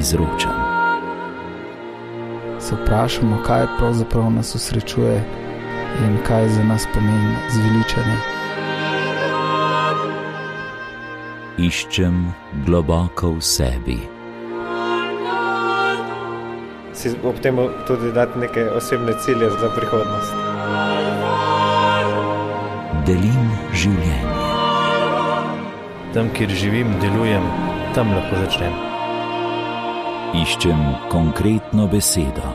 izročam. Se vprašamo, kaj pravzaprav nas osrečuje in kaj za nas pomeni zveličanje. Iščem globoko v sebi. Si ob tem tudi dati neke osebne cilje za prihodnost. Delim življenje. Tam, kjer živim, delujem, tam lahko začnem. Iščem konkretno besedo.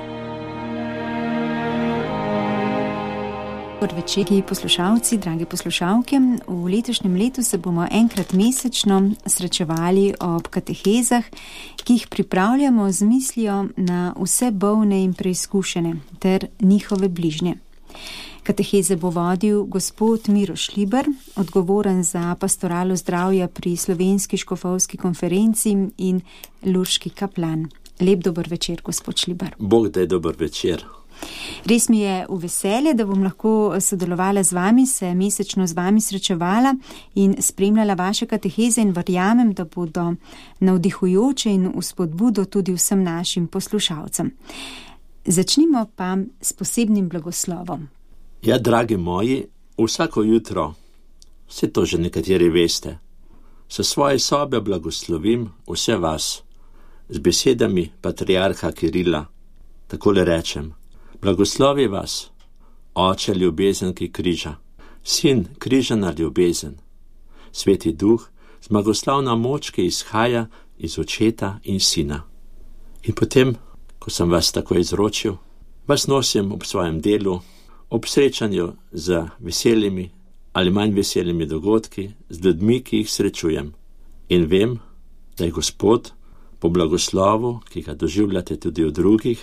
Dober večer, poslušalci, drage poslušalke. V letošnjem letu se bomo enkrat mesečno srečevali ob katehezah, ki jih pripravljamo z mislijo na vse bolne in preizkušene ter njihove bližnje. Kateheze bo vodil gospod Miro Šlibar, odgovoren za pastoralo zdravja pri Slovenski škofovski konferenci in lurški kaplan. Lep dober večer, gospod Šlibar. Bog daj dober večer. Res mi je v veselje, da bom lahko sodelovala z vami, se mesečno z vami srečevala in spremljala vaše kateheze in verjamem, da bodo navdihujoče in vzpodbudo tudi vsem našim poslušalcem. Začnimo pa s posebnim blagoslovom. Ja, dragi moji, vsako jutro, vse to že nekateri veste, sa svoje sobe blagoslovim vse vas z besedami patriarha Kirila. Takole rečem: blagoslovi vas, Oče ljubezenki križa, Sin križana ljubezen, Sveti Duh, zmagoslavna moč, ki izhaja iz Očeta in Sina. In potem, ko sem vas tako izročil, vas nosim ob svojem delu, ob srečanju z veselimi ali manj veselimi dogodki, z ljudmi, ki jih srečujem. In vem, da je Gospod po blagoslovu, ki ga doživljate tudi v drugih,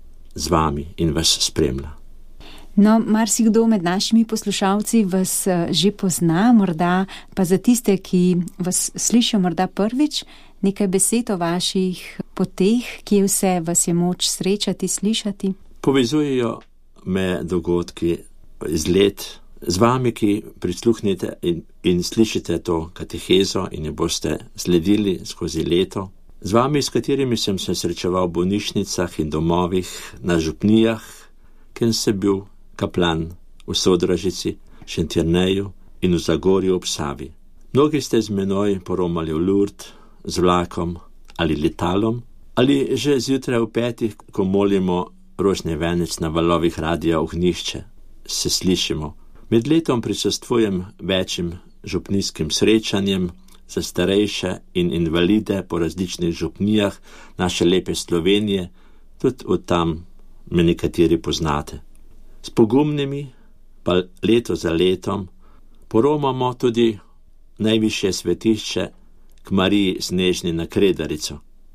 z vami in vas spremlja. No, marsikdo med našimi poslušalci vas že pozna, morda pa za tiste, ki vas slišijo morda prvič, nekaj besed o vaših poteh, kje vse vas je moč srečati, slišati. Povezujejo me dogodki iz let z vami, ki prisluhnete in slišite to katehezo in jo boste sledili skozi leto. Z vami, s katerimi sem se srečeval v bolnišnicah in domovih, na župnijah, ker sem bil kaplan v Sodražici, Šentjerneju in v Zagorju ob Savi. Mnogi ste z menoj poromali v Lourdes z vlakom ali letalom, ali že zjutraj v 5, ko molimo rožni venec na valovih radia Ognjišče, se slišimo. Med letom prisostvujem večjim župnijskim srečanjem za starejše in invalide po različnih župnijah naše lepe Slovenije, tudi od tam me nekateri poznate. S pogumnimi pa leto za letom poromamo tudi najvišje svetišče k Mariji Snežni na Kredarico.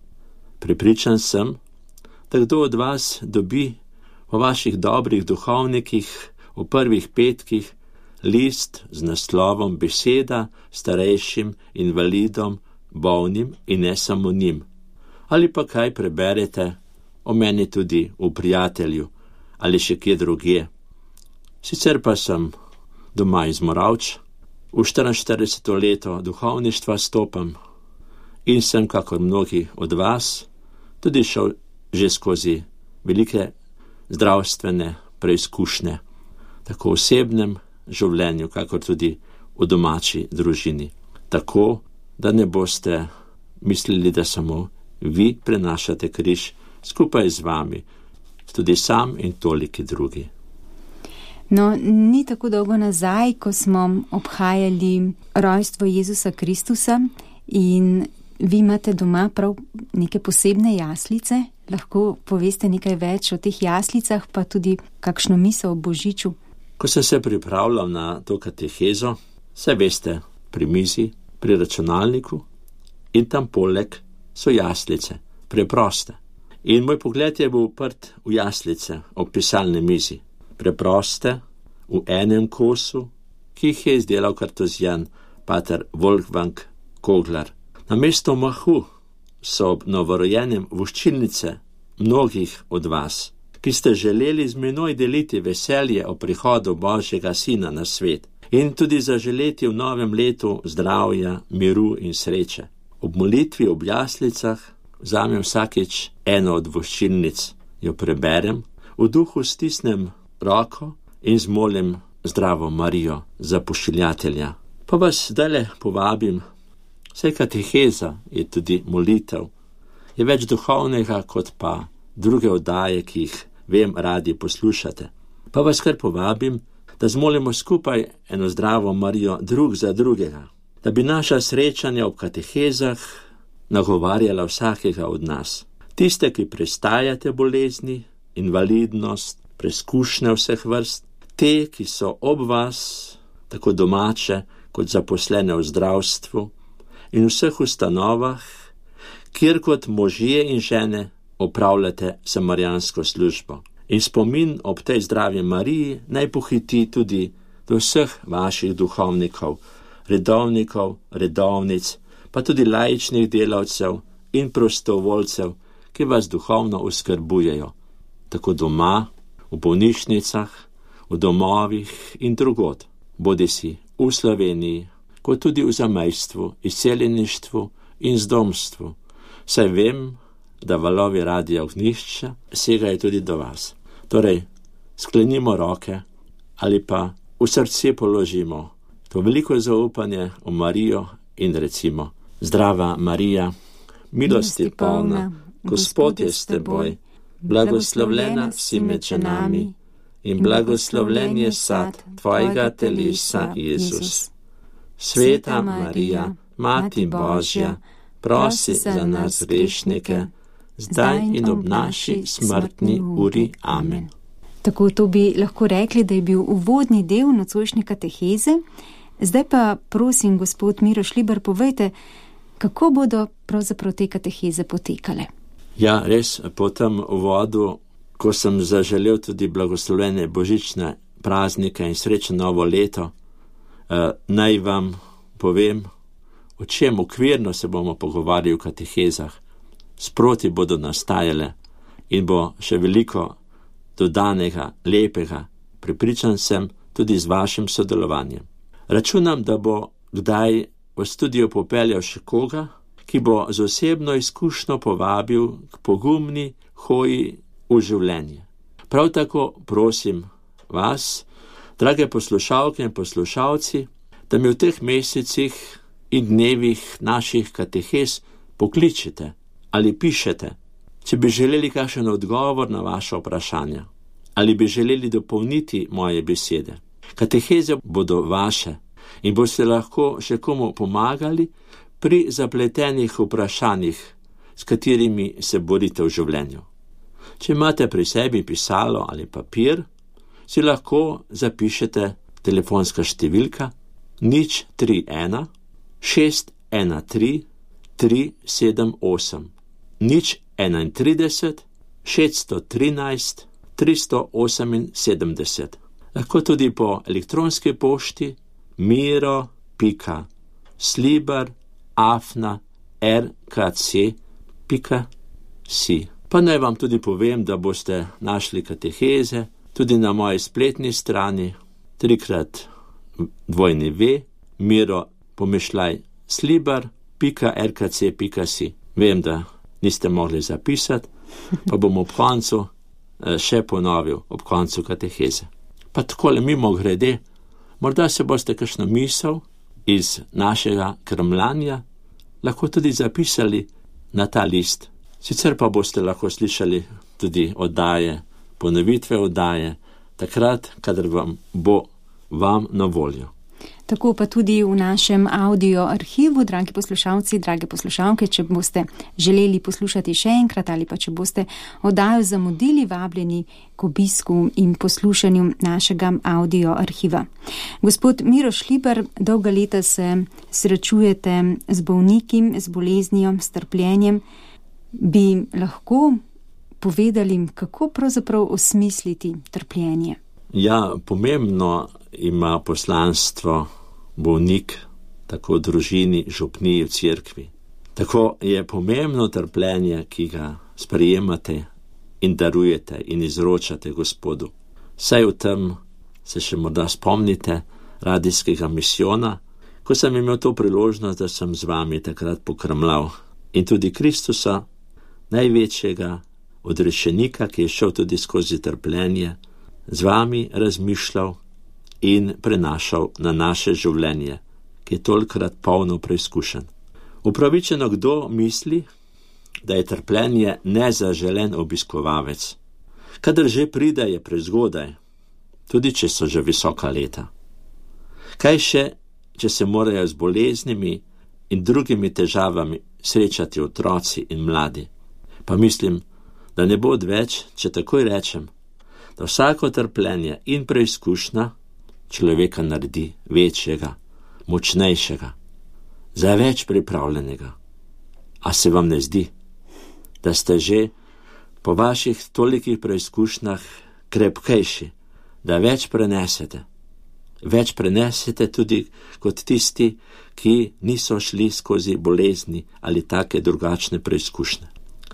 Prepričan sem, da kdo od vas dobi v vaših dobrih duhovnikih v prvih petkih list z naslovom Beseda starejšim invalidom, bolnim in ne samo njim. Ali pa kaj preberete o meni tudi v Prijatelju ali še kje drugje. Sicer pa sem doma iz Moravč, v 44. leto duhovništva stopam in sem, kakor mnogi od vas, tudi šel že skozi velike zdravstvene preizkušnje, tako v osebnem življenju, kakor tudi v domači družini. Tako, da ne boste mislili, da samo vi prenašate križ, skupaj z vami, tudi sam in toliki drugi. No, ni tako dolgo nazaj, ko smo obhajali rojstvo Jezusa Kristusa in vi imate doma prav neke posebne jaslice. Lahko poveste nekaj več o teh jaslicah, pa tudi kakšno misel o Božiču? Ko sem se pripravljal na to katehezo, saj veste, pri mizi, pri računalniku in tam poleg so jaslice, preproste. In moj pogled je bil uprt v jaslice ob pisalni mizi, preproste, v enem kosu, ki jih je izdelal kartuzjan pater Wolfgang Kogler. Namesto mahu so ob novorojenem voščilnice mnogih od vas, ki ste želeli z menoj deliti veselje o prihodu Božjega Sina na svet in tudi zaželeti v novem letu zdravja, miru in sreče. Ob molitvi ob jaslicah vzamem vsakič eno od voščilnic, jo preberem, v duhu stisnem roko in zmolim Zdravo Marijo za pošiljatelja. Pa vas zdajle povabim, saj kateheza je tudi molitev, je več duhovnega kot pa druge oddaje, ki jih vem radi poslušate. Pa vas kar povabim, da zmolimo skupaj eno Zdravo Marijo drug za drugega, da bi naša srečanja ob katehezah nagovarjala vsakega od nas. Tiste, ki prestajate bolezni, invalidnost, preskušnje vseh vrst, te, ki so ob vas, tako domače kot zaposlene v zdravstvu in vseh ustanovah, kjer kot možje in žene opravljate samarijansko službo. In spomin ob tej Zdravi Mariji naj pohiti tudi do vseh vaših duhovnikov, redovnikov, redovnic, pa tudi laičnih delavcev in prostovoljcev, ki vas duhovno oskrbujejo, tako doma, v bolnišnicah, v domovih in drugod, bodisi v Sloveniji, kot tudi v zamejstvu, izseljeništvu in zdomstvu. Saj vem, da valovi Radia Ognjišče segajo tudi do vas. Torej, sklenimo roke ali pa v srce položimo to veliko zaupanje v Marijo in recimo: Zdrava Marija, milosti polna, Gospod je s teboj, blagoslovljena si med ženami in blagoslovljen je sad tvojega telesa, Jezus. Sveta Marija, Mati Božja, prosi za nas grešnike, zdaj in ob naši smrtni uri. Amen. Tako to bi lahko rekli, da je bil uvodni del nocojšnje kateheze. Zdaj pa prosim, gospod Miro Šlibar, povejte, kako bodo pravzaprav te kateheze potekale? Ja, res, po tem uvodu, ko sem zaželel tudi blagoslovljene božične praznike in srečno novo leto, naj vam povem, o čem okvirno se bomo pogovarjali v katehezah. Sproti bodo nastajale in bo še veliko dodanega, lepega, prepričan sem tudi z vašim sodelovanjem. Računam, da bo kdaj v studio popeljal še koga, ki bo z osebno izkušnjo povabil k pogumni hoji v življenje. Prav tako prosim vas, drage poslušalke in poslušalci, da mi v teh mesecih in dnevih naših katehez pokličete ali pišete, če bi želeli kakšen odgovor na vaše vprašanja ali bi želeli dopolniti moje besede. Kateheze bodo vaše in boste lahko še komu pomagali pri zapletenih vprašanjih, s katerimi se borite v življenju. Če imate pri sebi pisalo ali papir, si lahko zapišete telefonska številka 031 613 378 031 613 378. Lahko tudi po elektronski pošti miro.slibar@rkc.si. Pa naj vam tudi povem, da boste našli kateheze tudi na moji spletni strani www.miro-slibar.rkc.si. Vem, da niste mogli zapisati, pa bom ob koncu še ponovil, ob koncu kateheze. Pa takole mimo grede, morda se boste kakšno misel iz našega krmljanja lahko tudi zapisali na ta list. Sicer pa boste lahko slišali tudi oddaje, ponovitve oddaje, takrat, kadar vam bo na voljo. Tako pa tudi v našem audio arhivu, dragi poslušalci, drage poslušalke, če boste želeli poslušati še enkrat ali pa če boste oddajo zamudili, vabljeni k obisku in poslušanju našega audio arhiva. Gospod Miro Šlibar, dolga leta se srečujete z bolniki, z boleznijo, s trpljenjem. Bi lahko povedali, kako pravzaprav osmisliti trpljenje? Ja, pomembno ima poslanstvo bolnik, tako v družini, župniji, v cerkvi. Tako je pomembno trpljenje, ki ga sprejemate in darujete in izročate Gospodu. Saj v tem se še morda spomnite radijskega misijona, ko sem imel to priložnost, da sem z vami takrat pokrmljal in tudi Kristusa največjega odrešenika, ki je šel tudi skozi trpljenje, z vami razmišljal in prenašal na naše življenje, ki je tolikrat polno preizkušen. Upravičeno kdo misli, da je trpljenje nezaželen obiskovalec. Kadar že pride, je prezgodaj, tudi če so že visoka leta. Kaj še, če se morajo z boleznimi in drugimi težavami srečati otroci in mladi? Pa mislim, da ne bo odveč, če takoj rečem, da vsako trpljenje in preizkušnja človeka naredi večjega, močnejšega, za več pripravljenega. A se vam ne zdi, da ste že po vaših tolikih preizkušnjah krepkejši, da več prenesete? Več prenesete tudi kot tisti, ki niso šli skozi bolezni ali take drugačne preizkušnje.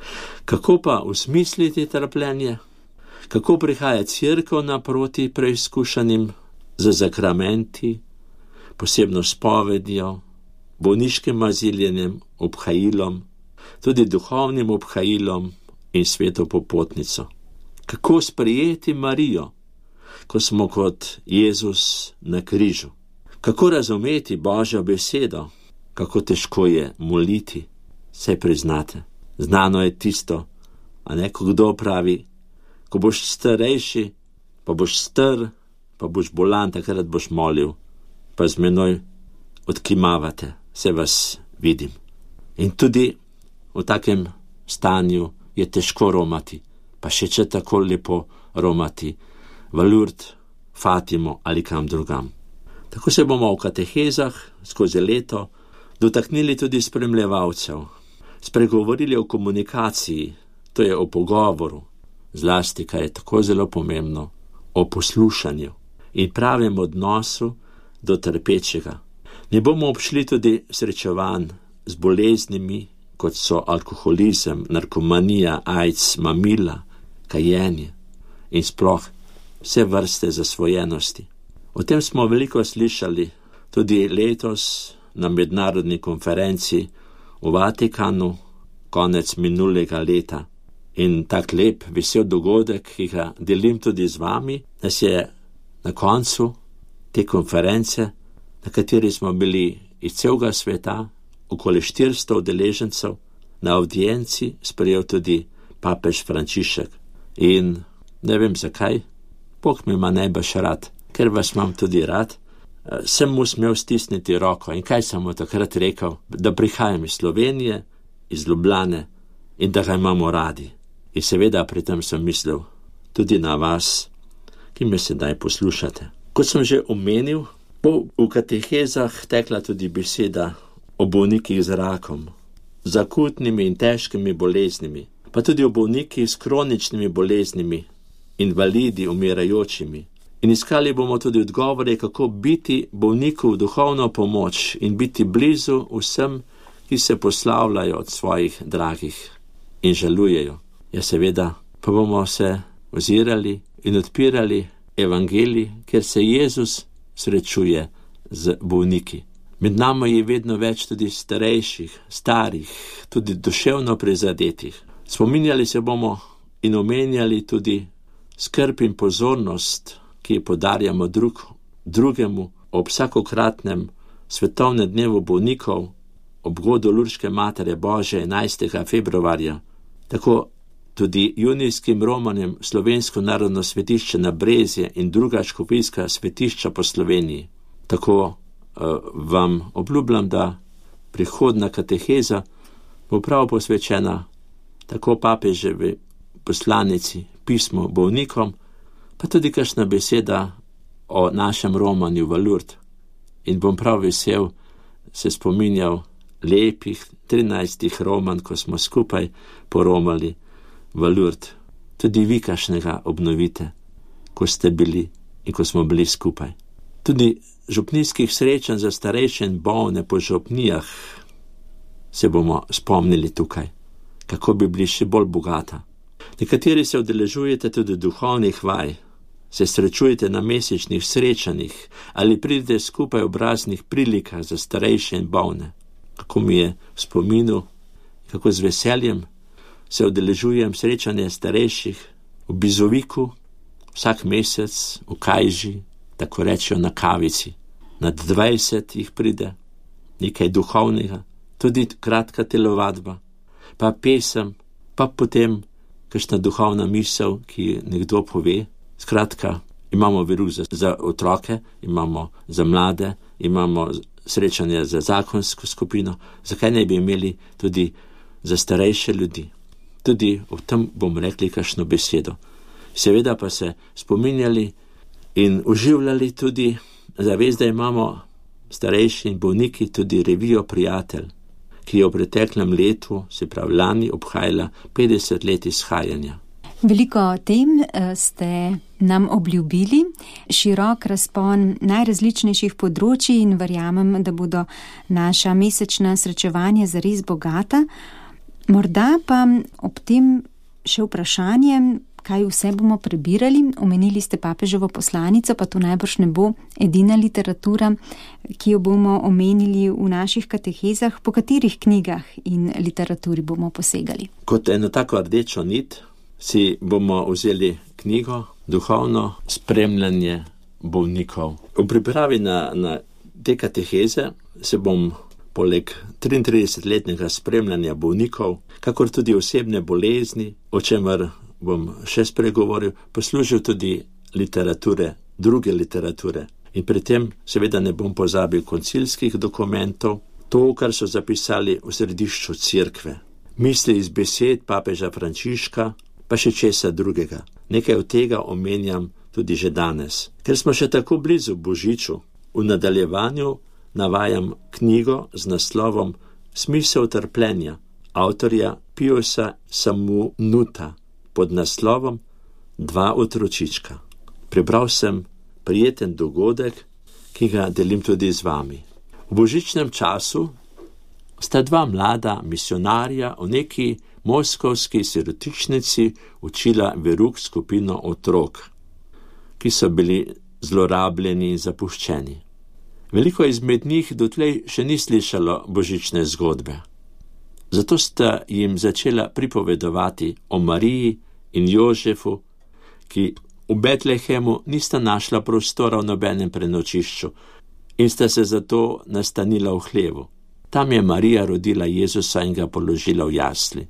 Kako pa usmisliti trpljenje? Kako prihaja cerkev naproti preizkušanim z zakramenti, posebno spovedjo, bolniškim aziljenjem, obhajilom, tudi duhovnim obhajilom in sveto popotnico? Kako sprejeti Marijo, ko smo kot Jezus na križu? Kako razumeti Božjo besedo? Kako težko je moliti? Saj priznate, znano je tisto, a ne, ko kdo pravi, ko boš starejši, pa boš star, pa boš bolan, takrat boš molil, pa z menoj odkimavate, se vas vidim. In tudi v takem stanju je težko romati, pa še če tako lepo romati v Lourdes, Fatimo ali kam drugam. Tako se bomo v katehezah skozi leto dotaknili tudi spremljevalcev, spregovorili o komunikaciji, to je o pogovoru, zlasti, kaj je tako zelo pomembno, o poslušanju in pravem odnosu do trpečega. Ne bomo obšli tudi srečevanj z boleznimi, kot so alkoholizem, narkomanija, AIDS, mamila, kajenje in sploh vse vrste zasvojenosti. O tem smo veliko slišali tudi letos na mednarodni konferenci v Vatikanu konec minulega leta. In tak lep, vesel dogodek, ki ga delim tudi z vami, nas je na koncu te konference, na kateri smo bili iz celega sveta, okoli 400 udeležencev, na audienci sprejel tudi papež Frančišek. In ne vem zakaj, Bog me ima najbrž rad, ker vas imam tudi rad, sem mu smel stisniti roko. In kaj sem mu takrat rekel? Da prihajam iz Slovenije, iz Ljubljane in da ga imamo radi. In seveda pri tem sem mislil tudi na vas, ki me sedaj poslušate. Kot sem že omenil, bo v katehezah tekla tudi beseda o bolnikih z rakom, z akutnimi in težkimi boleznimi, pa tudi o bolnikih s kroničnimi boleznimi, invalidi, umirajočimi. In iskali bomo tudi odgovore, kako biti bolniku v duhovno pomoč in biti blizu vsem, ki se poslavljajo od svojih dragih in žalujejo. Ja, seveda, pa bomo se ozirali in odpirali evangelij, ker se Jezus srečuje z bolniki. Med nami je vedno več tudi starejših, starih, tudi duševno prizadetih. Spominjali se bomo in omenjali tudi skrb in pozornost, ki podarjamo drugemu ob vsakokratnem svetovnem dnevu bolnikov, ob godu Lurške Matere Božje 11. februarja, tako tudi junijskim romanjem Slovensko narodno svetišče na Brezje in druga škofijska svetišča po Sloveniji. Tako vam obljubljam, da prihodna kateheza bo prav posvečena tako papeževi poslanici, pismo bolnikom, pa tudi kakšna beseda o našem romanju v Lourdes. In bom prav vesel se spominjal lepih 13 roman, ko smo skupaj poromali v Lourdes. Tudi vi kakšnega obnovite, ko ste bili in ko smo bili skupaj. Tudi župnijskih srečanj za starejše in bolne po župnijah se bomo spomnili tukaj, kako bi bili še bolj bogata. Nekateri se udeležujete tudi duhovnih vaj, se srečujete na mesečnih srečanjih ali pridete skupaj ob raznih prilikah za starejše in bolne. Kako mi je v spominu, kako z veseljem se udeležujem srečanja starejših v Bizoviku, vsak mesec v Kajži, tako rečejo na kavici. Nad 20 jih pride, nekaj duhovnega, tudi kratka telovadba, pa pesem, pa potem kakšna duhovna misel, ki nekdo pove. Skratka, imamo veruh za otroke, imamo za mlade, imamo srečanje za zakonsko skupino, zakaj ne bi imeli tudi za starejše ljudi. Tudi o tem bom rekli kakšno besedo. Seveda pa se spominjali in uživljali tudi zavest, da imamo starejši in bolniki tudi revijo Prijatelj, ki je v preteklem letu, se pravi lani, obhajala 50 let izhajanja. Veliko tem ste nam obljubili, širok razpon najrazličnejših področji in verjamem, da bodo naša mesečna srečevanja zares bogata. Morda pa ob tem še vprašanje, kaj vse bomo prebirali. Omenili ste papeževo poslanico, pa to najbrž ne bo edina literatura, ki jo bomo omenili v naših katehezah. Po katerih knjigah in literaturi bomo posegali? Kot eno tako rdečo nit si bomo vzeli knjigo Duhovno spremljanje bolnikov. V pripravi na te kateheze se bom poleg 33-letnega spremljanja bolnikov, kakor tudi osebne bolezni, o čemer bom še spregovoril, poslužil tudi literature, druge literature. In pri tem seveda ne bom pozabil koncilskih dokumentov, to, kar so zapisali v središču cerkve. Misli iz besed papeža Frančiška, pa še česa drugega. Nekaj od tega omenjam tudi že danes. Ker smo še tako blizu Božiču, v nadaljevanju navajam knjigo z naslovom Smisel trpljenja avtorja Piusa Samunuta pod naslovom Dva otročička. Prebral sem prijeten dogodek, ki ga delim tudi z vami. V božičnem času sta dva mlada misionarja v neki moskovski sirotišnici učila veruh skupino otrok, ki so bili zlorabljeni in zapuščeni. Veliko izmed njih dotlej še ni slišalo božične zgodbe. Zato sta jim začela pripovedovati o Mariji in Jožefu, ki v Betlehemu nista našla prostora v nobenem prenočišču in sta se zato nastanila v hlevu. Tam je Marija rodila Jezusa in ga položila v jasli.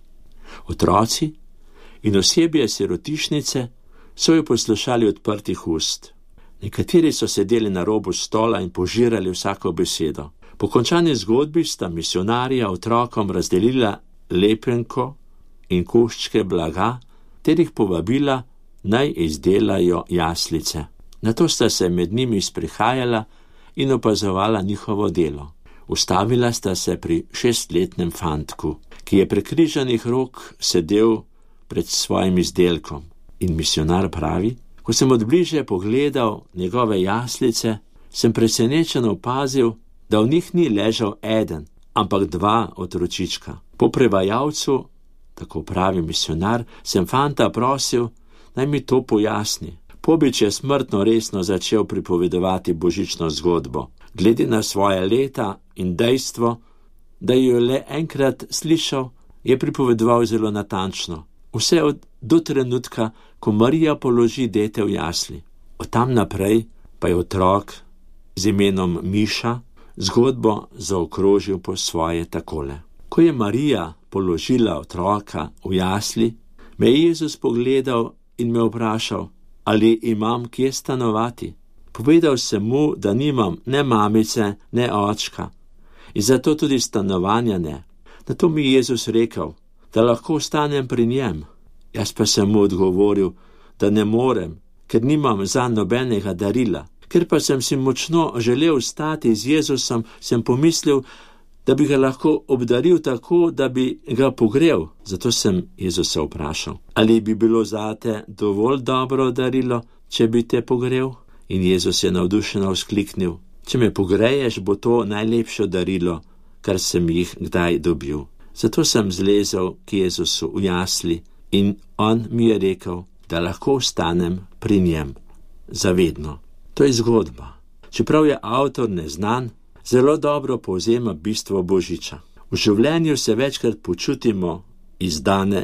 Otroci in osebje sirotišnice so jo poslušali odprtih ust. Nekateri so sedeli na robu stola in požirali vsako besedo. Po končani zgodbi sta misionarja otrokom razdelila lepenko in koščke blaga, ter jih povabila, naj izdelajo jaslice. Nato sta se med njimi sprehajala in opazovala njihovo delo. Ustavila sta se pri 6-letnem fantku, ki je prekrižanih rok sedel pred svojim izdelkom. In misionar pravi, ko sem odbliže pogledal njegove jaslice, sem presenečen opazil, da v njih ni ležal eden, ampak 2 otročička. Po prevajalcu, tako pravi misionar, sem fanta prosil, naj mi to pojasni. Pobič je smrtno resno začel pripovedovati božično zgodbo. Glede na svoje leta in dejstvo, da jo je le enkrat slišal, je pripovedoval zelo natančno. Vse do trenutka, ko Marija položi dete v jasli. Od tam naprej pa je otrok z imenom Miša zgodbo zaokrožil po svoje takole. Ko je Marija položila otroka v jasli, me je Jezus pogledal in me vprašal, ali imam kje stanovati. Povedal sem mu, da nimam ne mamice, ne očka in zato tudi stanovanja ne. Nato mi je Jezus rekel, da lahko ostanem pri njem. Jaz pa sem mu odgovoril, da ne morem, ker nimam zanj nobenega darila. Ker pa sem si močno želel stati z Jezusom, sem pomislil, da bi ga lahko obdaril tako, da bi ga pogrel. Zato sem Jezusa vprašal, ali bi bilo zate dovolj dobro darilo, če bi te pogrel? In Jezus je navdušeno vzkliknil, če me pogreješ, bo to najlepše darilo, kar sem jih kdaj dobil. Zato sem zlezel k Jezusu v jasli in on mi je rekel, da lahko ostanem pri njem zavedno. To je zgodba. Čeprav je avtor neznan, zelo dobro povzema bistvo Božiča. V življenju se večkrat počutimo izdane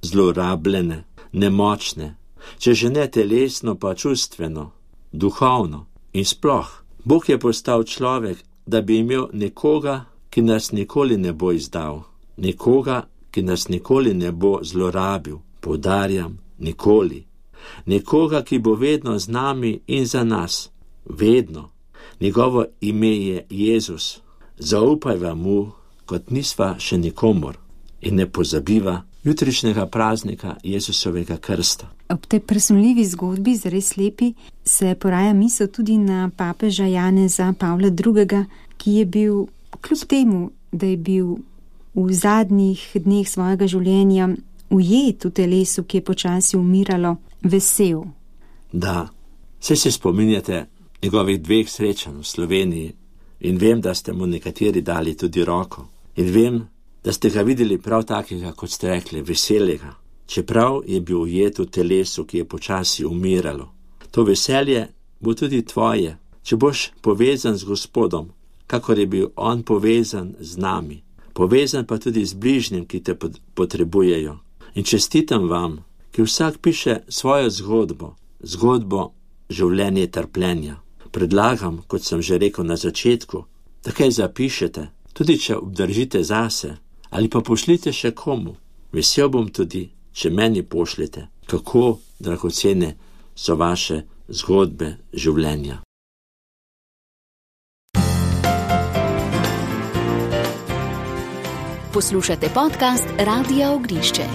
zlorabljene, nemočne, če že ne telesno, pa čustveno, duhovno in sploh. Bog je postal človek, da bi imel nekoga, ki nas nikoli ne bo izdal, nekoga, ki nas nikoli ne bo zlorabil, poudarjam, nikoli. Nekoga, ki bo vedno z nami in za nas, vedno. Njegovo ime je Jezus. Zaupajva mu, kot nisva še nikomor, in ne pozabiva jutrišnjega praznika Jezusovega krsta. Ob tej presunljivi zgodbi, zares lepi, se poraja misel tudi na papeža Janeza Pavla II., ki je bil, kljub temu, da je bil v zadnjih dneh svojega življenja ujet v telesu, ki je počasi umiralo, vesel. Da, saj se spominjate njegovih 2 srečanj v Sloveniji in vem, da ste mu nekateri dali tudi roko. In vem, da ste ga videli prav takega, kot ste rekli, veselega, čeprav je bil ujet v telesu, ki je počasi umiralo. To veselje bo tudi tvoje, če boš povezan z Gospodom, kakor je bil on povezan z nami, povezan pa tudi z bližnjim, ki te potrebujejo. In čestitam vam, ki vsak piše svojo zgodbo življenja trpljenja. Predlagam, kot sem že rekel na začetku, da kaj zapišete, tudi če obdržite zase, ali pa pošljite še komu. Vesel bom tudi, če meni pošljete, kako dragocene so vaše zgodbe življenja. Poslušate podcast Radia Ognišče.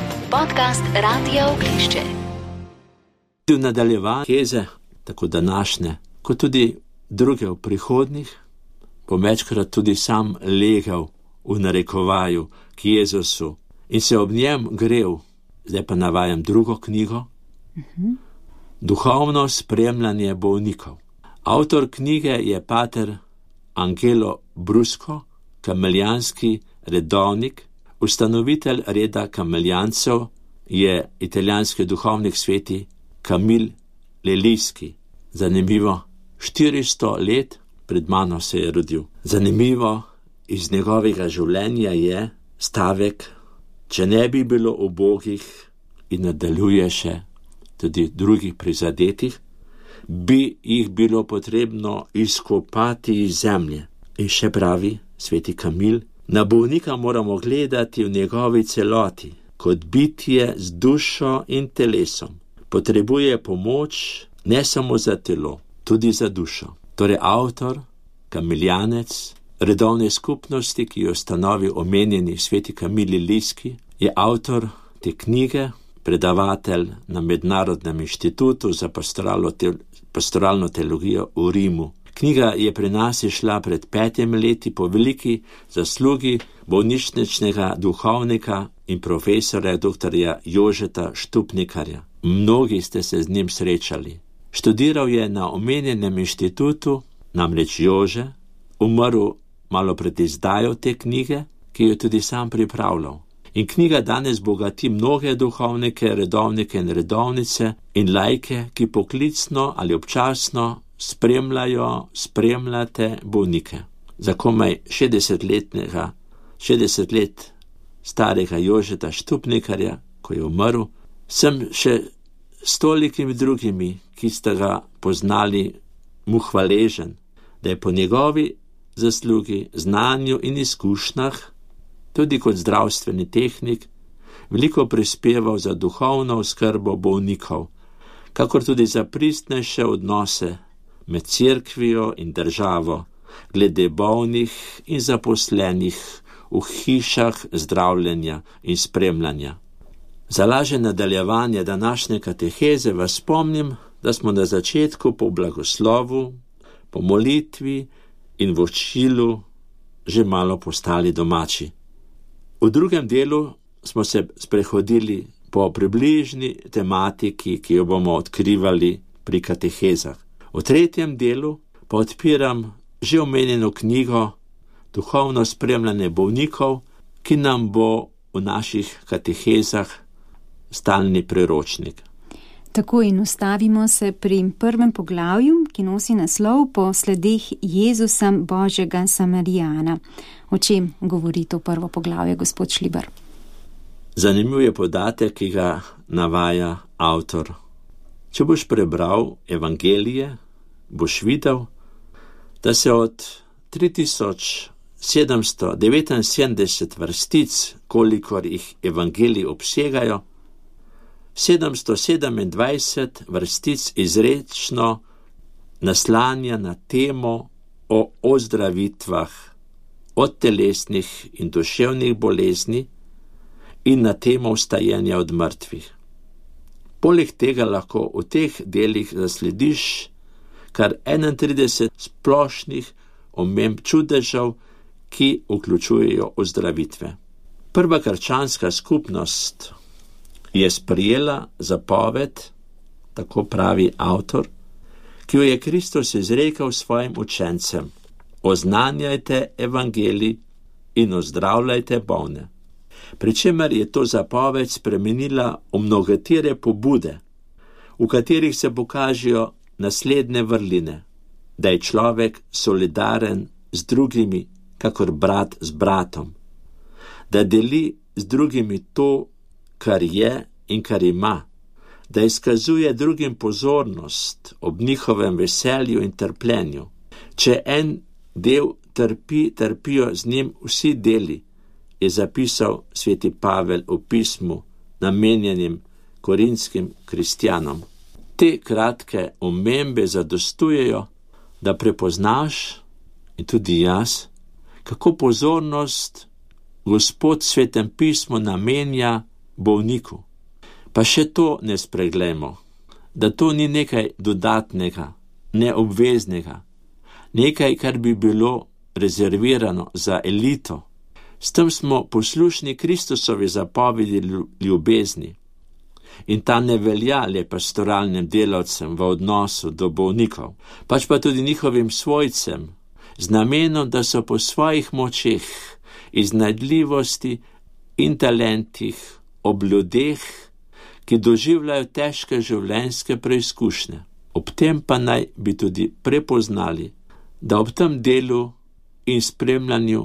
V nadaljevanju kateheze, tako današnje, kot tudi druge v prihodnjih, bom večkrat tudi sam legel v narekovaju k Jezusu in se ob njem grel. Zdaj pa navajam drugo knjigo. Duhovno spremljanje bolnikov. Avtor knjige je pater Angelo Brusco, kameljanski redovnik, ustanovitelj reda kameljancev je italijanski duhovnik sveti Camille Lelijski. Zanimivo, 400 let pred mano se je rodil. Zanimivo, iz njegovega življenja je stavek, če ne bi bilo ubogih, in nadaljuje še tudi drugih prizadetih, bi jih bilo potrebno izkopati iz zemlje. In še pravi sveti Kamil, na bolnika moramo gledati v njegovi celoti, kot bitje z dušo in telesom. Potrebuje pomoč ne samo za telo, tudi za dušo. Torej avtor, kamiljanec, redovne skupnosti, ki jo ustanovi omenjeni sveti Camille Lelijski, je avtor te knjige, predavatelj na Mednarodnem inštitutu za pastoralno teologijo v Rimu. Knjiga je pri nas išla pred 5 leti po veliki zaslugi bolnišničnega duhovnika in profesorja doktorja Jožeta Štupnikarja. Mnogi ste se z njim srečali. Študiral je na omenjenem inštitutu, namreč Jože, umrl malo pred izdajo te knjige, ki jo tudi sam pripravljal. In knjiga danes bogati mnoge duhovnike, redovnike in redovnice in laike, ki poklicno ali občasno spremljate bolnike. Za komaj 60 let starega Jožeta Štupnikarja, ko je umrl, sem še s tolikimi drugimi, ki ste ga poznali, mu hvaležen, da je po njegovi zaslugi, znanju in izkušnjah, tudi kot zdravstveni tehnik, veliko prispeval za duhovno oskrbo bolnikov, kakor tudi za pristnejše odnose med cerkvijo in državo, glede bolnih in zaposlenih v hišah zdravljenja in spremljanja. Za lažje nadaljevanje današnje kateheze vas spomnim, da smo na začetku po blagoslovu, po molitvi in vočilu že malo postali domači. V drugem delu smo se sprehodili po približni tematiki, ki jo bomo odkrivali pri katehezah. V tretjem delu pa odpiram že omenjeno knjigo Duhovno spremljanje bolnikov, ki nam bo v naših katehezah stalni priročnik. Tako in ustavimo se pri prvem poglavju, ki nosi naslov Po sledeh Jezusa Božjega Samarijana. O čem govori to prvo poglavje, gospod Šlibar? Zanimiv je podatek, ki ga navaja avtor. Če boš prebral Evangelije, boš videl, da se od 3779 vrstic, kolikor jih Evangeliji obsegajo, 727 vrstic izrečno naslanja na temo o ozdravitvah od telesnih in duševnih bolezni in na temo vstajenja od mrtvih. Poleg tega lahko v teh delih zaslediš kar 31 splošnih omemb čudežev, ki vključujejo ozdravitve. Prva krščanska skupnost je sprejela zapoved, tako pravi avtor, ki jo je Kristus izrekel svojim učencem: oznanjajte evangelij in ozdravljajte bolne. Pričemer je to zapoved spremenila v mnogotere pobude, v katerih se pokažejo naslednje vrline: da je človek solidaren z drugimi, kakor brat z bratom, da deli z drugimi to, kar je in kar ima, da izkazuje drugim pozornost ob njihovem veselju in trpljenju. Če en del trpi, trpijo z njim vsi deli, je zapisal sveti Pavel v pismu, namenjenim korintskim kristjanom. Te kratke omembe zadostujejo, da prepoznaš, in tudi jaz, kako pozornost Gospod svetem pismu namenja bolniku. Pa še to ne spreglejmo, da to ni nekaj dodatnega, neobveznega, nekaj, kar bi bilo rezervirano za elito. S tem smo poslušni Kristusovi zapovedi ljubezni. In ta ne velja le pastoralnim delavcem v odnosu do bolnikov, pač pa tudi njihovim svojcem, z namenom, da so po svojih močeh, iznajdljivosti in talentih ob ljudeh, ki doživljajo težke življenjske preizkušnje. Ob tem pa naj bi tudi prepoznali, da ob tem delu in spremljanju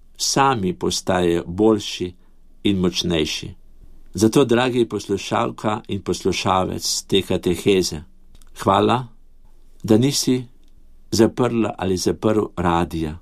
sami postajajo boljši in močnejši. Zato, dragi poslušalka in poslušalec te kateheze, hvala, da nisi zaprla ali zaprl radija.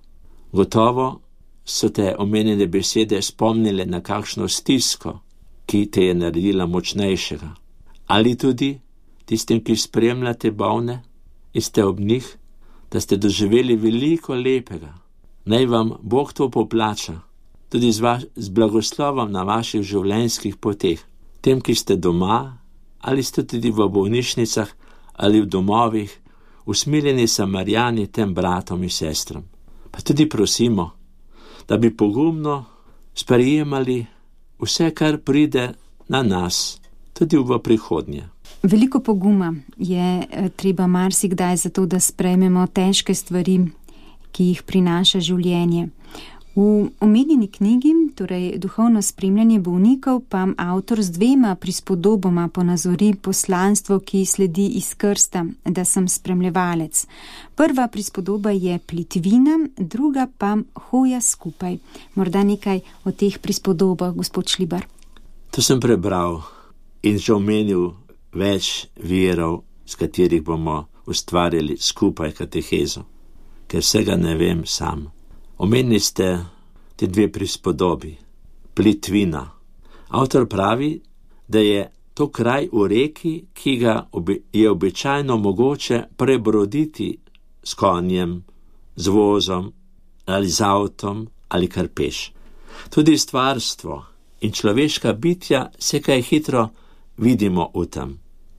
Gotovo so te omenjene besede spomnile na kakšno stisko, ki te je naredila močnejšega. Ali tudi tistim, ki spremljate bolne in ste ob njih, da ste doživeli veliko lepega. Naj vam Bog to poplača, tudi z blagoslovom na vaših življenjskih poteh. Tem, ki ste doma, ali ste tudi v bolnišnicah ali v domovih, usmiljeni Samarijani tem bratom in sestram. Pa tudi prosimo, da bi pogumno sprejemali vse, kar pride na nas, tudi v prihodnje. Veliko poguma je treba marsikdaj za to, da sprejmemo težke stvari, ki jih prinaša življenje. V omenjeni knjigi, torej Duhovno spremljanje bolnikov, pa avtor z 2 prispodoboma ponazori poslanstvo, ki sledi iz krsta, da sem spremljevalec. Prva prispodoba je plitvina, druga pa hoja skupaj. Morda nekaj o teh prispodobah, gospod Šlibar. To sem prebral in že omenil več virov, s katerih bomo ustvarjali skupaj katehezo, ker vsega ne vem sam. Omenili ste te 2 prispodobi. Plitvina. Avtor pravi, da je to kraj v reki, ki ga je običajno mogoče prebroditi s konjem, z vozom ali z avtom ali kar peš. Tudi stvarstvo in človeška bitja se kaj hitro vidimo v tem.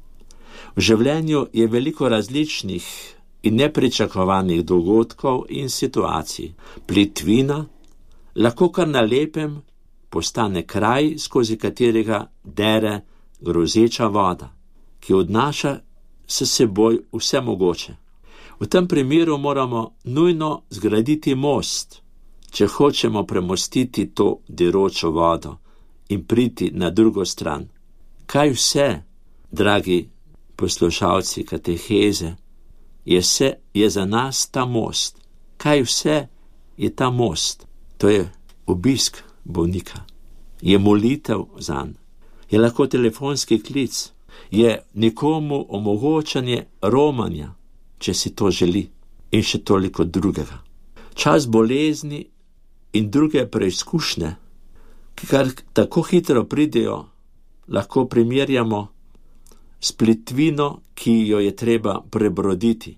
V življenju je veliko različnih in nepričakovanih dogodkov in situacij. Plitvina lahko kar na lepem postane kraj, skozi katerega dere grozeča voda, ki odnaša s seboj vse mogoče. V tem primeru moramo nujno zgraditi most, če hočemo premostiti to deročo vodo in priti na drugo stran. Kaj vse, dragi poslušalci kateheze, je za nas ta most? Kaj vse je ta most? To je obisk bolnika. je molitev zanj, je lahko telefonski klic, je nekomu omogočanje romanja, če si to želi, in še toliko drugega. Čas bolezni in druge preizkušnje, ki kar tako hitro pridejo, lahko primerjamo s plitvino, ki jo je treba prebroditi.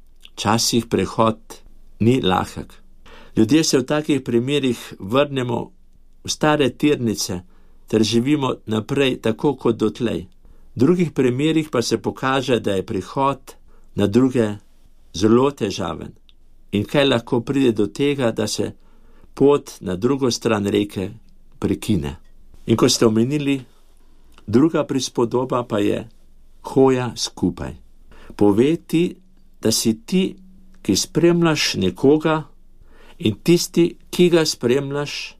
Včasih prehod ni lahek. Ljudje se v takih primerih vrnemo v stare tirnice ter živimo naprej tako kot dotlej. V drugih primerih pa se pokaže, da je prihod na druge zelo težaven. In kaj lahko pride do tega, da se pot na drugo stran reke prekine. In ko ste omenili, druga prispodoba pa je hoja skupaj. Pove ti, da si ti, ki spremljaš nekoga, in tisti, ki ga spremljaš,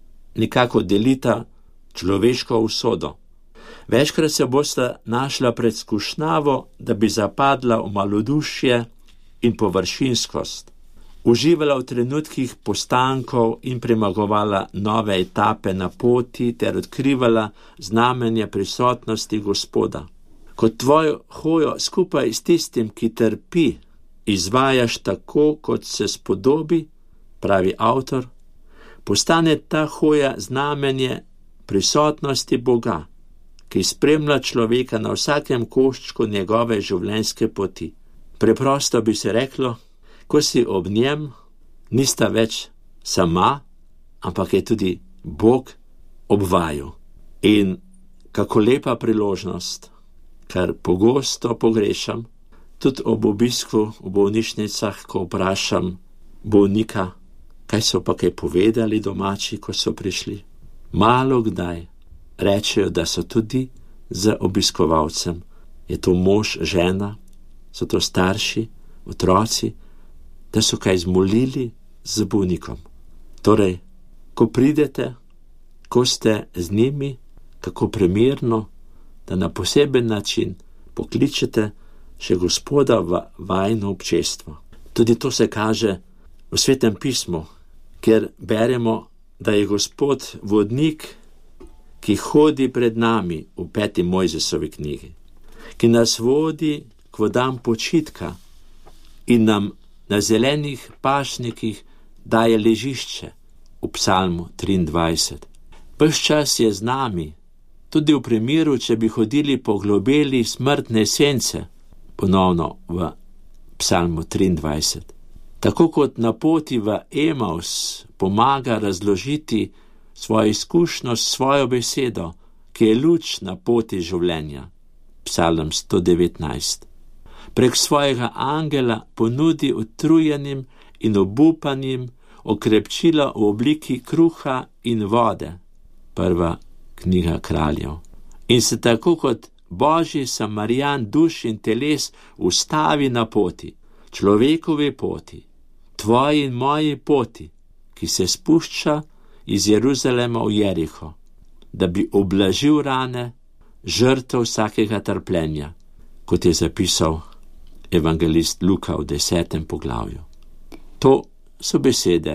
nekako delita človeško usodo. Večkrat se bosta našla pred skušnjavo, da bi zapadla v malodušje in površinskost, uživala v trenutkih postankov in premagovala nove etape na poti ter odkrivala znamenje prisotnosti Gospoda. Ko tvojo hojo skupaj s tistim, ki trpi, izvajaš tako, kot se spodobi, pravi avtor, postane ta hoja znamenje prisotnosti Boga, ki spremlja človeka na vsakem koščku njegove življenjske poti. Preprosto bi se reklo, ko si ob njem, nista več sama, ampak je tudi Bog ob vaju. In kako lepa priložnost, kar pogosto pogrešam, tudi ob obisku v bolnišnicah, ko vprašam bolnika, kaj so pa kaj povedali domači, ko so prišli. Malo kdaj rečejo, da so tudi z obiskovalcem. Je to mož, žena, so to starši, otroci, da so kaj zmolili z bolnikom. Torej, ko pridete, ko ste z njimi, kako primerno, da na poseben način pokličete še Gospoda v vajno občestvo. Tudi to se kaže v Svetem pismu, kjer beremo, da je Gospod vodnik, ki hodi pred nami v 5. Mojzesovi knjigi, ki nas vodi k vodam počitka in nam na zelenih pašnikih daje ležišče v Psalmu 23. Ves čas je z nami, tudi v primeru, če bi hodili po globeli smrtne sence, ponovno v Psalmu 23. Tako kot na poti v Emaus pomaga razložiti svojo izkušnjo s svojo besedo, ki je luč na poti življenja. Psalm 119. Prek svojega angela ponudi utrujenim in obupanim okrepčilo v obliki kruha in vode. 1. knjiga Kraljev. In se tako kot Božji Samarijan duš in teles ustavi na poti, človekovi poti, tvoji in moji poti, ki se spušča iz Jeruzalema v Jeriho, da bi oblažil rane, žrtev vsakega trpljenja, kot je zapisal evangelist Luka v 10. poglavju. To so besede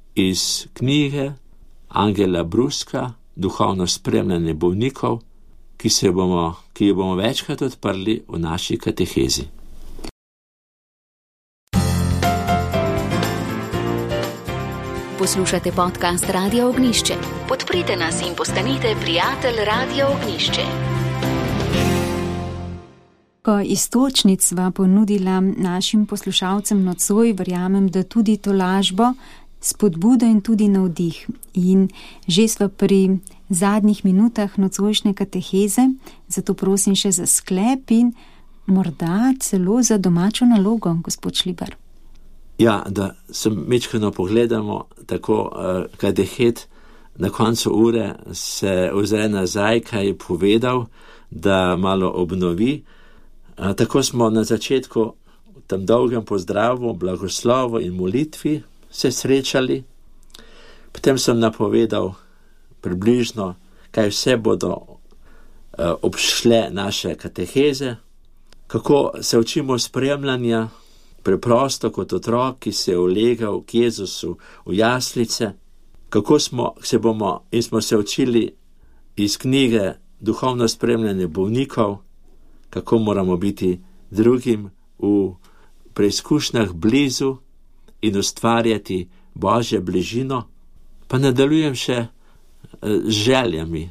iz knjige Angela Bruska, Duhovno spremljanje bolnikov, ki jo bomo večkrat odprli v naši katehezi. Poslušate podcast Radio Ognišče. Podprite nas in postanite prijatelj Radio Ognišče. Ko iztočnic sva ponudila našim poslušalcem nocoj, verjamem, da tudi tolažbo, spodbudo in tudi navdih. In že sva pri zadnjih minutah nocojšnje kateheze, zato prosim še za sklep in morda celo za domačo nalogo, gospod Šlibar. Ja, da se mečkano pogledamo, tako katehet na koncu ure se ozre nazaj, kaj je povedal, da malo obnovi. Tako smo na začetku v tem dolgem pozdravu, blagoslovu in molitvi se srečali. Potem sem napovedal približno, kaj vse bodo obšle naše kateheze, kako se učimo spremljanja, preprosto kot otrok, ki se je ulegal k Jezusu v jaslice, kako smo se učili iz knjige Duhovno spremljanje bolnikov, kako moramo biti drugim v preizkušnjah blizu in ustvarjati Božjo bližino, pa nadaljujem še z željami,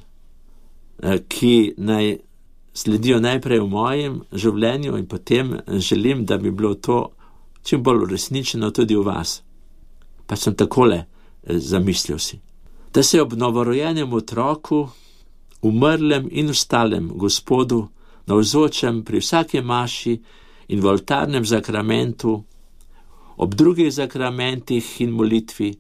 ki naj sledijo najprej v mojem življenju in potem želim, da bi bilo to čim bolj uresničeno tudi v vas. Pa sem takole zamislil si, da se ob novorojenem otroku, umrlem in ostalem Gospodu, navzočem pri vsaki maši in v oltarnem zakramentu, ob drugih zakramentih in molitvi,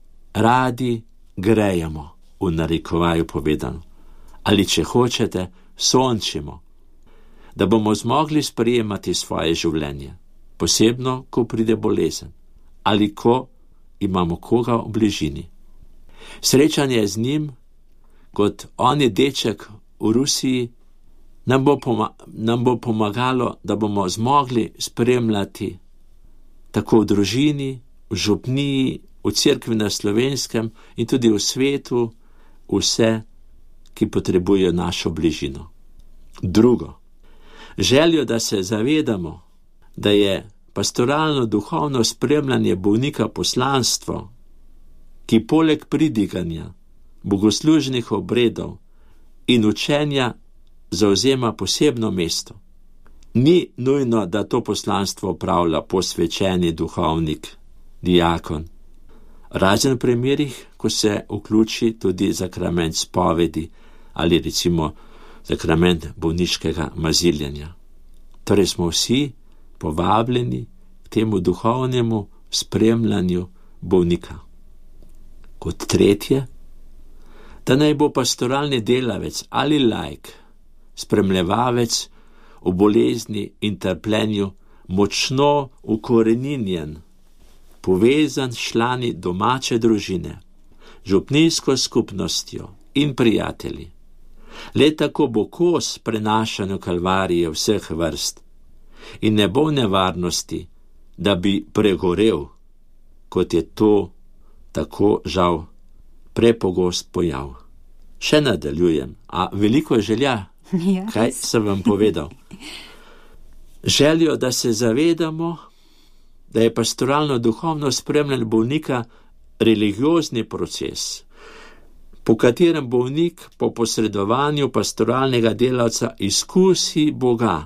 radi grejemo, v narekovaju povedano, ali če hočete, sončimo, da bomo zmogli sprejemati svoje življenje, posebno, ko pride bolezen, ali ko imamo koga v bližini. Srečanje z njim, kot on je deček v Rusiji, nam bo pomagalo, da bomo zmogli spremljati tako v družini, v župniji, v cerkvi na Slovenskem in tudi v svetu vse, ki potrebujejo našo bližino. Drugo, željo, da se zavedamo, da je pastoralno duhovno spremljanje bolnika poslanstvo, ki poleg pridiganja, bogoslužnih obredov in učenja zauzema posebno mesto. Ni nujno, da to poslanstvo opravlja posvečeni duhovnik, diakon, razen v primerih, ko se vključi tudi zakrament spovedi ali recimo zakrament bolniškega maziljenja. Torej smo vsi povabljeni k temu duhovnemu spremljanju bolnika. Kot tretje, da naj bo pastoralni delavec ali laik, spremljevavec v bolezni in trpljenju močno ukoreninjen, povezan s člani domače družine, župnijsko skupnostjo in prijatelji. Le tako bo kos prenašanju kalvarije vseh vrst in ne bo nevarnosti, da bi pregorel, kot je to tako žal prepogost pojav. Še nadaljujem, a veliko želja, kaj sem vam povedal. Željo, da se zavedamo, da je pastoralno duhovno spremljanje bolnika religiozni proces, po katerem bolnik po posredovanju pastoralnega delavca izkusi Boga,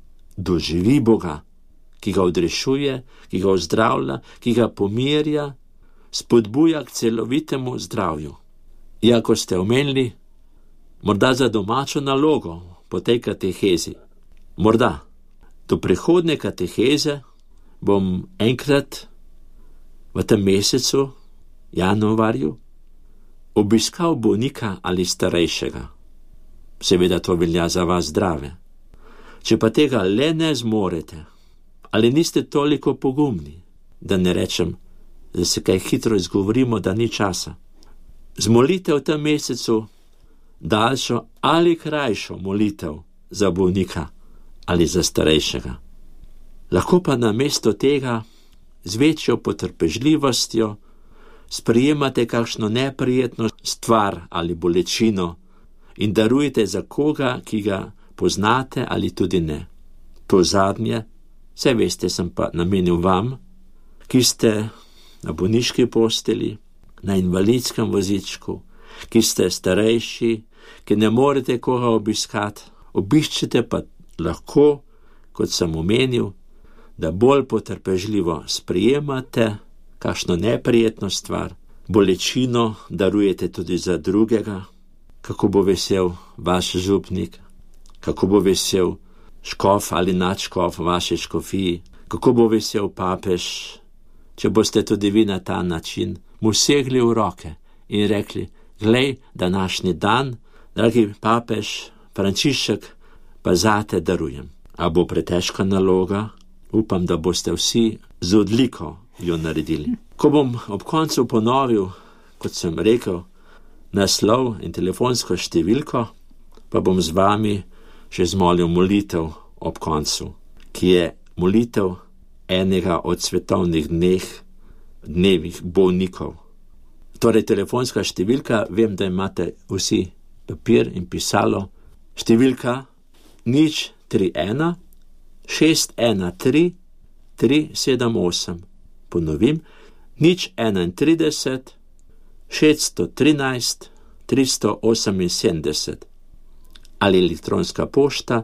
doživi Boga, ki ga odrešuje, ki ga ozdravlja, ki ga pomirja, spodbuja k celovitemu zdravju. Iako ste omenili, morda za domačo nalogo po tej katehezi, morda do prihodne kateheze bom enkrat v tem mesecu, januarju, obiskal bolnika ali starejšega. Seveda to velja za vas zdrave. Če pa tega le ne zmorete, ali niste toliko pogumni, da ne rečem, da se kaj hitro izgovorimo, da ni časa. Zmolite v tem mesecu daljšo ali krajšo molitev za bolnika ali za starejšega. Lahko pa namesto tega z večjo potrpežljivostjo sprejemate kakšno neprijetno stvar ali bolečino in darujete za koga, ki ga poznate ali tudi ne. To zadnje, saj veste, sem pa namenil vam, ki ste na bolniški posteli, na invalidskem vozičku, ki ste starejši, ki ne morete koga obiskati, obiščete pa lahko, kot sem omenil, da bolj potrpežljivo sprejemate kakšno neprijetno stvar, bolečino darujete tudi za drugega, kako bo vesel vaš župnik, kako bo vesel škof ali nadškof vaše škofiji, kako bo vesel papež, če boste tudi vi na ta način mu segli v roke in rekli, glej, današnji dan, dragi papež Frančišek, pa zate darujem. A bo pretežka naloga? Upam, da boste vsi z odliko jo naredili. Ko bom ob koncu ponovil, kot sem rekel, naslov in telefonsko številko, pa bom z vami še zmolil molitev ob koncu, ki je molitev enega od svetovnih dnevih bolnikov Torej, telefonska številka, vem, da imate vsi papir in pisalo. Številka 031 613 378. Ponovim, 031 613 378. Ali elektronska pošta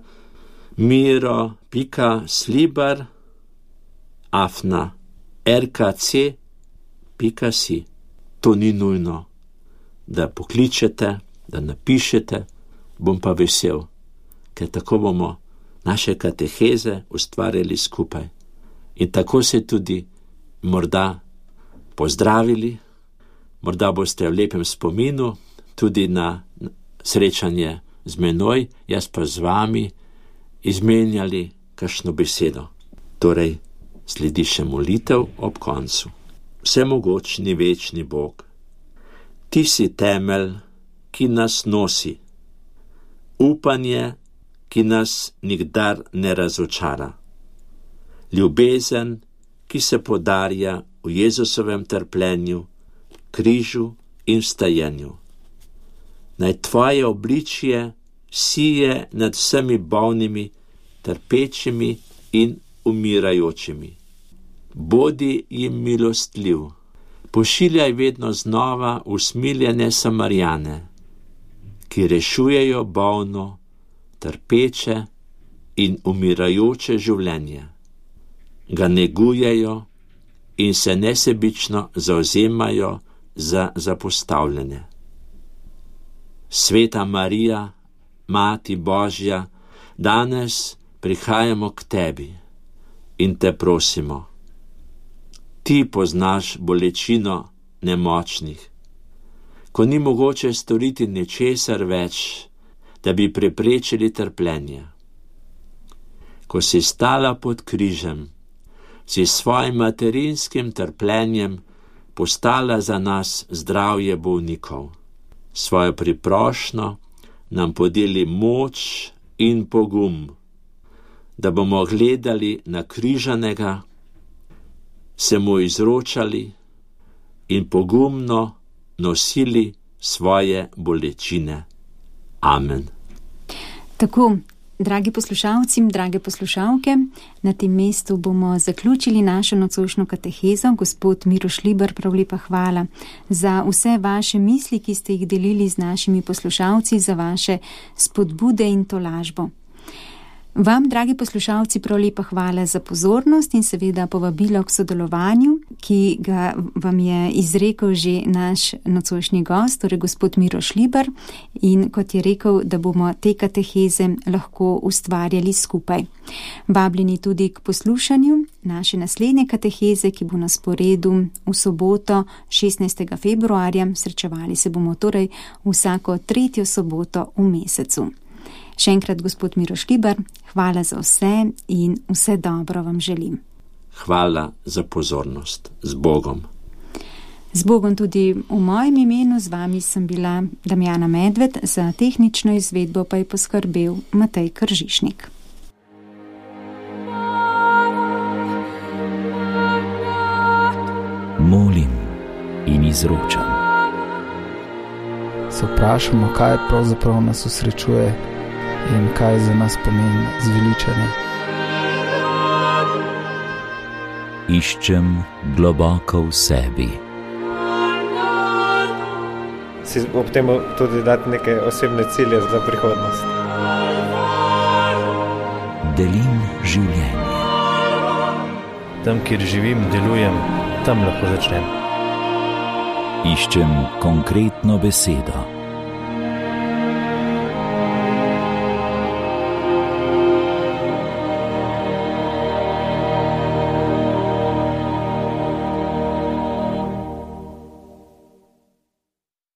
miro.slibar@rkc.si. To ni nujno, da pokličete, da napišete, bom pa vesel, ker tako bomo naše kateheze ustvarjali skupaj. In tako se tudi morda pozdravili, morda boste v lepem spominu tudi na srečanje z menoj, jaz pa z vami izmenjali kakšno besedo. Torej, sledi še molitev ob koncu. Vsemogočni večni Bog, ti si temelj, ki nas nosi, upanje, ki nas nikdar ne razočara, ljubezen, ki se podarja v Jezusovem trpljenju, križu in vstajenju. Naj tvoje obličje sije nad vsemi bolnimi, trpečimi in umirajočimi. Bodi jim milostljiv, pošiljaj vedno znova usmiljene Samarijane, ki rešujejo bolno, trpeče in umirajoče življenje, ga negujejo in se nesebično zavzemajo za zapostavljene. Sveta Marija, Mati Božja, danes prihajamo k tebi in te prosimo. Ti poznaš bolečino nemočnih, ko ni mogoče storiti ničesar več, da bi preprečili trpljenje. Ko si stala pod križem, si svojim materinskim trpljenjem postala za nas zdravje bolnikov. Svojo priprošnjo nam podeli moč in pogum, da bomo gledali na križanega, se mu izročali in pogumno nosili svoje bolečine. Amen. Tako, dragi poslušalci, drage poslušalke, na tem mestu bomo zaključili našo nocojšnjo katehezo. Gospod Miro Šlibar, prav lepa hvala za vse vaše misli, ki ste jih delili z našimi poslušalci, za vaše spodbude in tolažbo. Vam, dragi poslušalci, prav lepa hvala za pozornost in seveda povabilo k sodelovanju, ki ga vam je izrekel že naš nocojšnji gost, torej gospod Miro Šlibar, in kot je rekel, da bomo te kateheze lahko ustvarjali skupaj. Vabljeni tudi k poslušanju naše naslednje kateheze, ki bo na sporedu v soboto 16. februarja. Srečevali se bomo torej vsako 3. soboto v mesecu. Še enkrat, gospod Miro Šlibar, hvala za vse in vse dobro vam želim. Hvala za pozornost. Z Bogom. Z Bogom tudi v mojem imenu. Z vami sem bila Damjana Medved, za tehnično izvedbo pa je poskrbel Matej Kržišnik. Molim in izročam. Se vprašamo, kaj pravzaprav nas osrečuje in kaj za nas pomeni zveličanje. Iščem globoko v sebi. Si ob tem tudi dati neke osebne cilje za prihodnost. Delim življenje. Tam, kjer živim, delujem, tam lahko začnem. Iščem konkretno besedo.